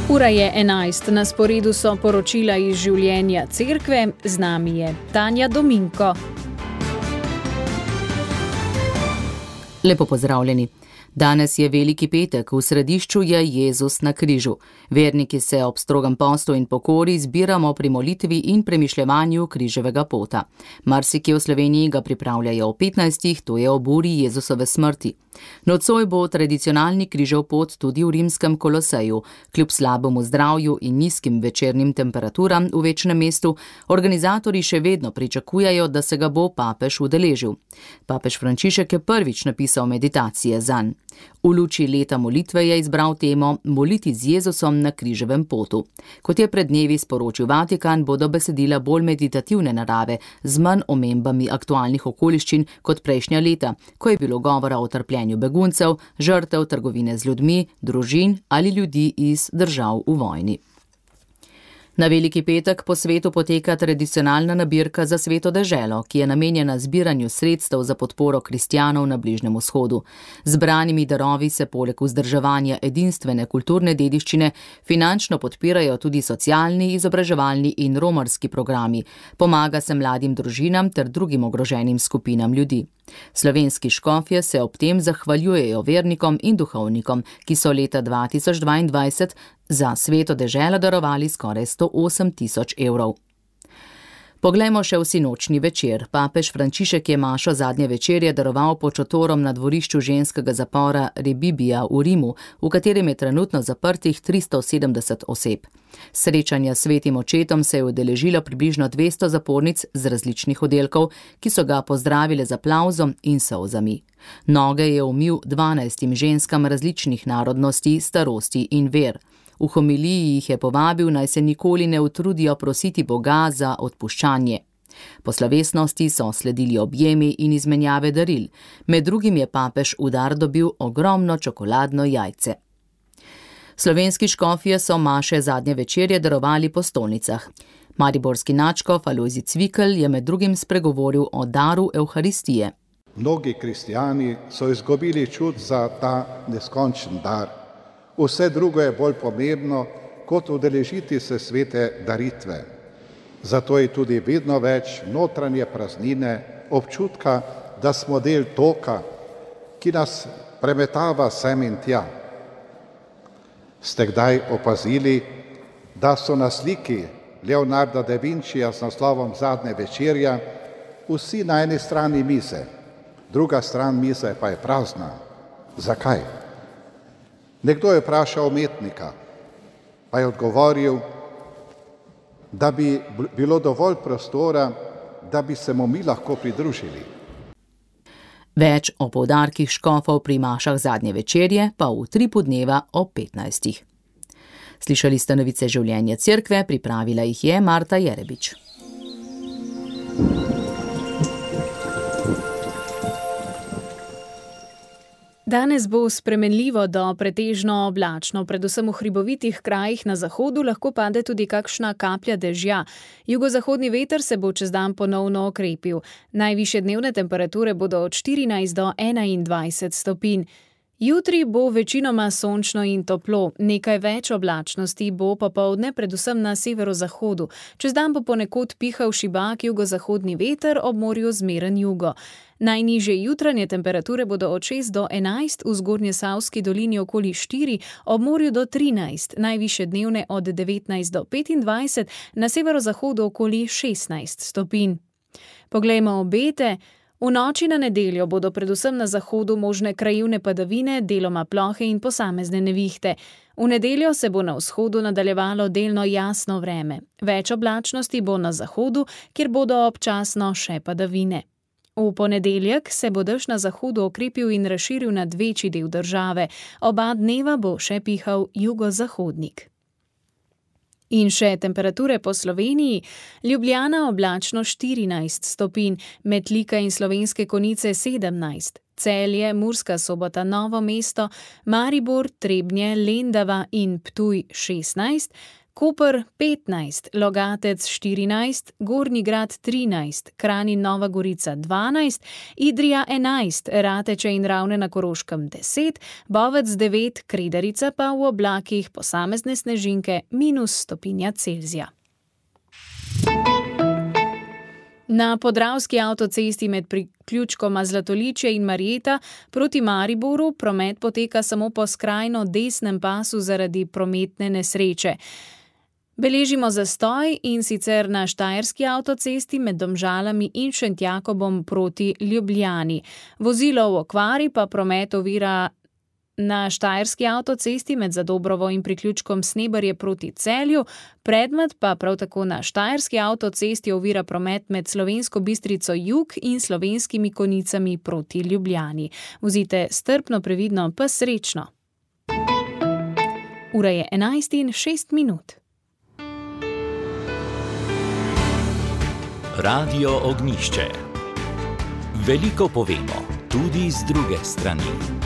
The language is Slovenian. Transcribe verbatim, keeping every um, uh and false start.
Ura je enajst, na sporedu so poročila iz življenja cerkve, z nami je Tanja Dominko. Lepo pozdravljeni. Danes je Veliki petek, v središču je Jezus na križu. Verniki se ob strogem postu in pokori zbiramo pri molitvi in premišljevanju križevega pota. Marsikje v Sloveniji ga pripravljajo ob petnajstih, to je ob uri Jezusove smrti. Nocoj bo tradicionalni križev pot tudi v rimskem Koloseju. Kljub slabemu zdravju in nizkim večernim temperaturam v večnem mestu, organizatorji še vedno pričakujejo, da se ga bo papež udeležil. Papež Frančišek je prvič napisal meditacije zanj. V luči leta molitve je izbral temo Moliti z Jezusom na križevem potu. Kot je pred dnevi sporočil Vatikan, bodo besedila bolj meditativne narave, z manj omembami aktualnih okoliščin kot prejšnja leta, ko je bilo govora o trpljenju beguncev, žrtev trgovine z ljudmi, družin ali ljudi iz držav v vojni. Na Veliki petek po svetu poteka tradicionalna nabirka za Sveto deželo, ki je namenjena zbiranju sredstev za podporo kristjanov na Bližnjem vzhodu. Zbranimi darovi se poleg vzdrževanja edinstvene kulturne dediščine finančno podpirajo tudi socialni, izobraževalni in romarski programi. Pomaga se mladim družinam ter drugim ogroženim skupinam ljudi. Slovenski škofje se ob tem zahvaljujejo vernikom in duhovnikom, ki so leta dva tisoč dvaindvajset za Sveto deželo darovali skoraj sto osem tisoč evrov. Poglejmo še v sinočni večer. Papež Frančišek je mašo zadnje večerje daroval pod šotorom na dvorišču ženskega zapora Rebibbia v Rimu, v katerem je trenutno zaprtih tristo sedemdeset oseb. Srečanja s svetim očetom se je udeležilo približno dvesto zapornic z različnih oddelkov, ki so ga pozdravile z aplavzom in solzami. Noge je umil dvanajstim ženskam različnih narodnosti, starosti in ver. V homiliji jih je povabil, naj se nikoli ne utrudijo prositi Boga za odpuščanje. Po slovesnosti so sledili objemi in izmenjave daril. Med drugim je papež v dar dobil ogromno čokoladno jajce. Slovenski škofje so maše zadnje večerje darovali po stolnicah. Mariborski nadškof Alojzij Cvikl je med drugim spregovoril o daru Evharistije. Mnogi kristjani so izgubili čut za ta neskončen dar. Vse drugo je bolj pomembno, kot udeležiti se svete daritve. Zato je tudi vedno več notranje praznine, občutka, da smo del toka, ki nas premetava sem in tja. Ste kdaj opazili, da so na sliki Leonarda da Vincija s naslovom Zadnje večerja vsi na eni strani mize, druga stran mize pa je prazna. Zakaj? Nekdo je vprašal umetnika, pa je odgovoril, da bi bilo dovolj prostora, da bi se mu mi lahko pridružili. Več o poudarkih škofov pri mašah zadnje večerje pa v tripu dneva ob petnajstih. Slišali ste novice življenja cerkve, pripravila jih je Marta Jerebič. Danes bo spremenljivo do pretežno oblačno, predvsem v hribovitih krajih na zahodu lahko pade tudi kakšna kaplja dežja. Jugozahodni veter se bo čez dan ponovno okrepil. Najvišje dnevne temperature bodo od štirinajst do enaindvajset stopinj. Jutri bo večinoma sončno in toplo, nekaj več oblačnosti bo popoldne predvsem na severozahodu. Čez dan bo ponekod pihal šibak jugozahodni veter, ob morju zmeren jugo. Najnižje jutranje temperature bodo od šest do enajst, v Zgornjesavski dolini okoli štiri, ob morju do trinajst, najvišje dnevne od devetnajst do petindvajset, na severozahodu okoli šestnajst stopinj. Poglejmo obete. V noči na nedeljo bodo predvsem na zahodu možne krajevne padavine, deloma plohe in posamezne nevihte. V nedeljo se bo na vzhodu nadaljevalo delno jasno vreme. Več oblačnosti bo na zahodu, kjer bodo občasno še padavine. V ponedeljek se bo dež na zahodu okrepil in razširil nad večji del države. Oba dneva bo še pihal jugozahodnik. In še temperature po Sloveniji. Ljubljana oblačno štirinajst stopinj, Metlika in Slovenske Konjice sedemnajst, Celje, Murska Sobota, Novo mesto, Maribor, Trebnje, Lendava in Ptuj šestnajst, Koper petnajst, Logatec štirinajst, Gornji Grad trinajst, Kranj in Nova Gorica dvanajst, Idrija enajst, Rateče in Ravne na Koroškem deset, Bovec devet, Kredarica pa v oblakih posamezne snežinke minus stopinja Celzija. Na Podravski avtocesti med priključkoma Zlatoličje in Marjeta proti Mariboru promet poteka samo po skrajno desnem pasu zaradi prometne nesreče. Beležimo zastoj in sicer na Štajerski avtocesti med Domžalami in Šentjakobom proti Ljubljani. Vozilo v okvari pa promet ovira na Štajerski avtocesti med Zadobrovo in priključkom Snebarje proti Celju, predmet pa prav tako na Štajerski avtocesti ovira promet med Slovensko Bistrico jug in Slovenskimi Konicami proti Ljubljani. Vozite strpno, previdno pa srečno. Ura je enajst in šest minut. Radio Ognjišče. Veliko povemo, tudi z druge strani.